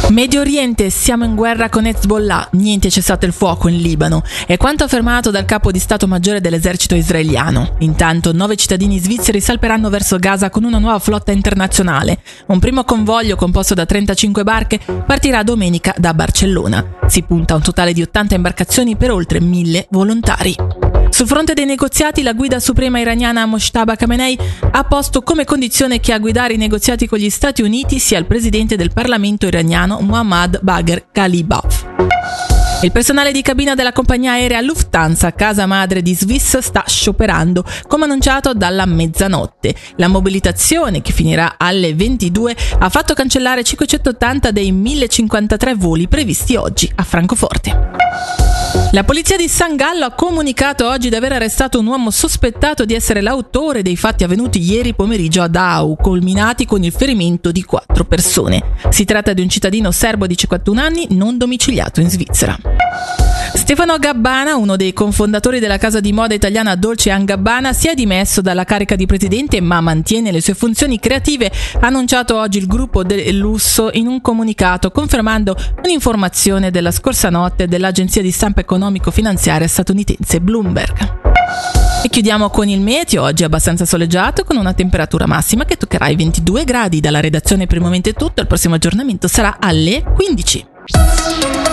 Medio Oriente, siamo in guerra con Hezbollah, niente è cessato il fuoco in Libano, è quanto affermato dal capo di Stato Maggiore dell'esercito israeliano. Intanto 9 cittadini svizzeri salperanno verso Gaza con una nuova flotta internazionale. Un primo convoglio composto da 35 barche partirà domenica da Barcellona. Si punta a un totale di 80 imbarcazioni per oltre 1000 volontari. Sul fronte dei negoziati, la guida suprema iraniana Mojtaba Khamenei ha posto come condizione che a guidare i negoziati con gli Stati Uniti sia il presidente del Parlamento iraniano Mohammad Bagher Ghalibaf. Il personale di cabina della compagnia aerea Lufthansa, casa madre di Swiss, sta scioperando, come annunciato dalla mezzanotte. La mobilitazione, che finirà alle 22, ha fatto cancellare 580 dei 1053 voli previsti oggi a Francoforte. La polizia di San Gallo ha comunicato oggi di aver arrestato un uomo sospettato di essere l'autore dei fatti avvenuti ieri pomeriggio ad Au, culminati con il ferimento di 4 persone. Si tratta di un cittadino serbo di 51 anni non domiciliato in Svizzera. Stefano Gabbana, uno dei cofondatori della casa di moda italiana Dolce & Gabbana, si è dimesso dalla carica di presidente ma mantiene le sue funzioni creative, ha annunciato oggi il gruppo del lusso in un comunicato, confermando un'informazione della scorsa notte dell'agenzia di stampa economico-finanziaria statunitense Bloomberg. E chiudiamo con il meteo, oggi è abbastanza soleggiato con una temperatura massima che toccherà i 22 gradi. Dalla redazione per il momento è tutto, il prossimo aggiornamento sarà alle 15.